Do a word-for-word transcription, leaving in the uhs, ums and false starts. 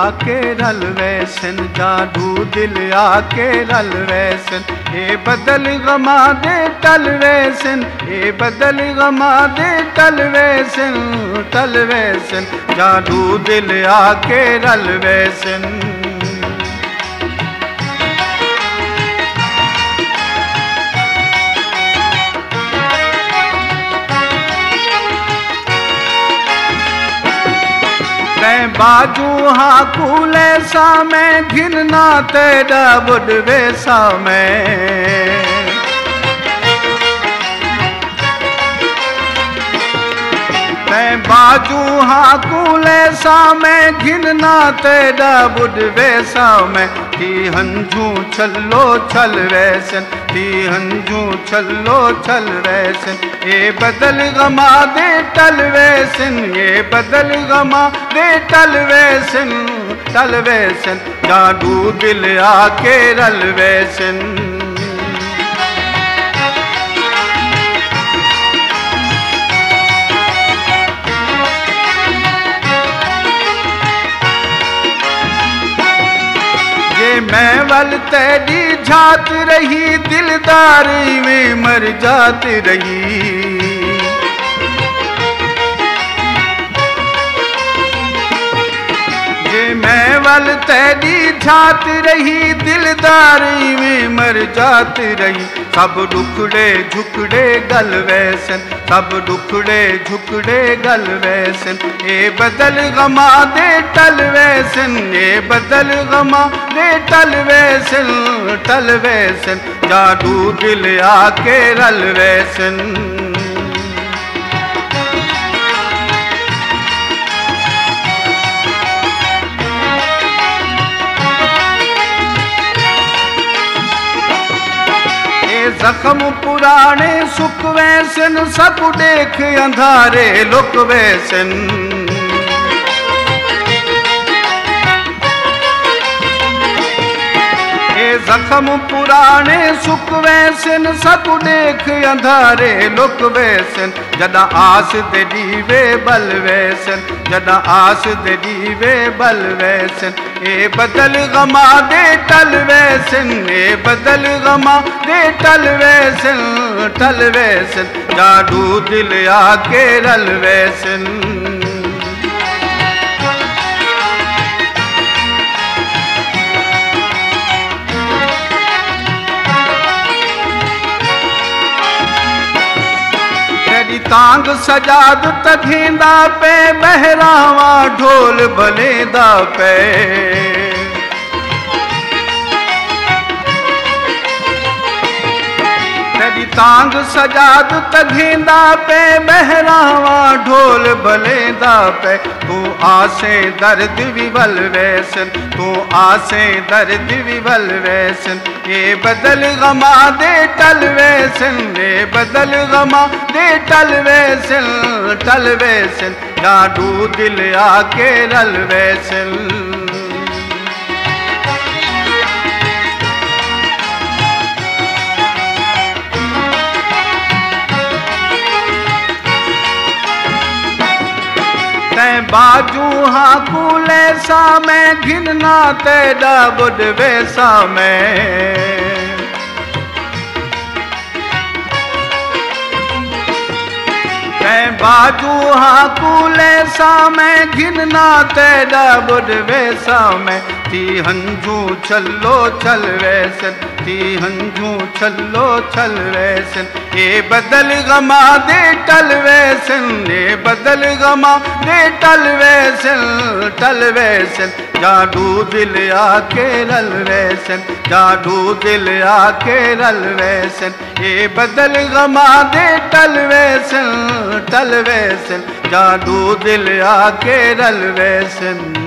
आके रलवे सन, जादू दिल आके रलवे सन, ए बदल गमा दे टलवे सन, ए बदल गमा दे टलवे सन, टलवे सन, जादू दिल आके रलवे सन। बाजू हाँ कूले सा मैं घिरना तेरा बुढ़वे सा मैं, मैं बाजू हाँ कूले सा मैं घिरना तेरा बुढ़वे सा मैं, ती हंझू छल्लो छल वैसन, ती हंझू छल्लो छल वैसन, ये बदल गमा दे टल वैसन, ये बदल गमा दे टल वैसन, टल वैसन, जादू दिल आके रल वैसन। मैं वल तेरी झात रही दिलदारी में मर जात रही, ये मैं वल तेरी झात रही दिलदारी में मर जात रही, सब दुखड़े झुकड़े गल वैसन, सब दुखड़े झुकड़े गल वैसन, ए बदल गमा दे टल वैसन, ए बदल गमा दे टल वैसन, टल वैसन, जादू दिल आके रल वैसन। जख्म पुराने सुख वैसन, सब देख अंधारे लुक वैसन, जख्म पुराने सुख वैसन, सब देख अंधारे लुक वैसन, जदा आस दे दीवे बल वैसन, जदा आस दे दीवे बल वैसन, ए बदल गमा दे टल वैसन, ए बदल गमा दे टल वैसन, टल वैसन, जादू दिल आके रल वैसन। तांग सजाद तघेंदा पे बहरावा ढोल बलेदा पे, तेरी तांग सजाद तघेंदा पे बहरावा ढोल बलेदा पे, तू आसे दर्द विवल वैसन, तू आसे दर्द विवल वैसन, ये बदल गमा दे टल वैसन, ये बदल गमा दे टल वैसन, टल वैसन, जादू दिल आके रल वैसन। बाजू हाँ कूले सा मैं घिरना तेरा बुढ़वे सा मैं, मैं बाजू हाँ कूले सा मैं घिरना तेरा बुढ़वे सा मैं, ती हंझू छल्लो छल वैसन, ती हंझू छल्लो छल वैसन, ये बदल गमा दे टल वैसन, ये बदल गमा दे टल वैसन, टल वैसन, जादू दिल आके रल वैसन, जादू दिल आके रल वैसन, ये बदल गमा दे टल वैसन, टल वैसन, जादू दिल आके रल वैसन।